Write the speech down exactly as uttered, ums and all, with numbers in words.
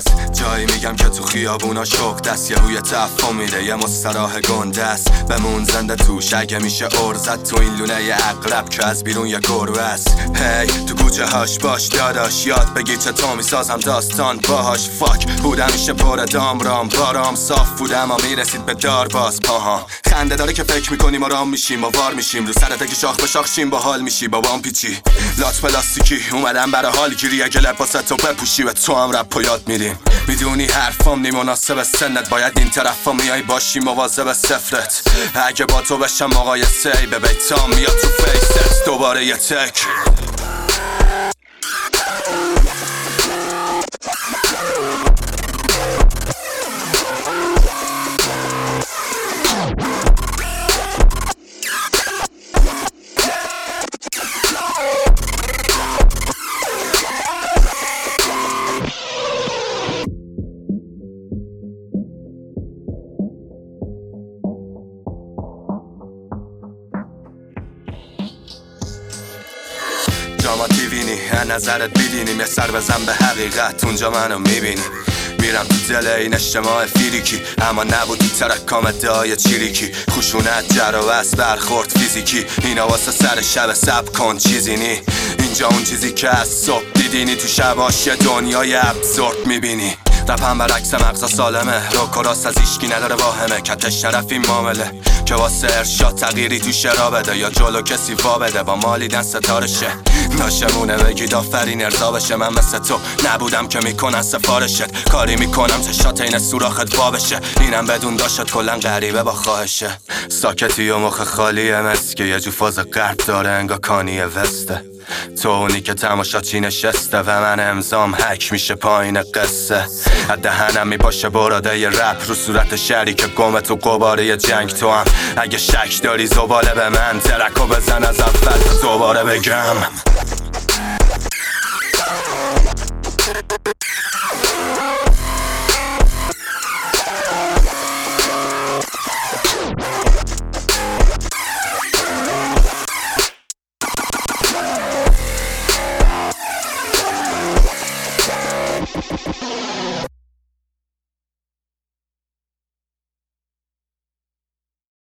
است. جایی میگم که تو خیابونا شوق دست یه هوی تفهم میره، یه مستراح گنده است. بمون زنده توش اگه میشه ارزد تو این لونه یه عقرب که از بیرون یه گربه است. هی تو کوچه هاش باش داداش، یاد بگی چطور میسازم داستان باهاش. فاک بودم میشه پر دام رام بارام صاف بودم اما میرسید به دار باز پاها. خنده داره که فکر میکنیم آرام میشیم و وار میشیم، رو سرت که شاخ به شاخ شیم با حال میشی با وام پیچی. لات پلاستیکی اومدم برای حال گیری، اگه لباست تو بپوشی و تو هم رپ و یاد میریم. میدونی حرفام نی مناسب سنت، باید این طرفا میای باشی مواظب صفرت. اگه با تو بشم آقای سی به بیتام میاد تو فیست دوباره یه تک. جاما تیوینی هر نظرت بیدینیم، یه سر بزن به حقیقت اونجا منو میبینی. میرم تو دل این اجتماع فیریکی، اما نبود تو ترکام ادعای چیریکی. خشونت جر و بس برخورد فیزیکی، اینا واسه سر شب سب کن چیزی نی. اینجا اون چیزی که از صبح دیدینی، تو شباش یه دنیای ابزورد میبینی. رپم برعکس مغزا سالمه، روک و راست از ایشکی نداره واهمه. کتش نرف این معامله که واسه ارشاد تغییری تو شرا بده، یا جلو کسی وا بده با مالیدن ستارشه. ناشمونه بگید آفرین ارضا بشه، من مثل تو نبودم که میکنن سفارشت. کاری میکنم چشات این سوراخت وا بشه، اینم بدون داشت کلن غریبه با خواهشه. ساکتی و مخ خالیه مثل که یه جو فاز غرب داره انگا کانیه وسته. تو اونی که تماشاچی نشسته و من امضام حک میشه پایین قصه. دهنم میپاشه براده ی رپ رو صورت شری که گم تو قباره جنگ. تو هم اگه شک داری زباله به من ترکو بزن از اول تا دوباره بگم.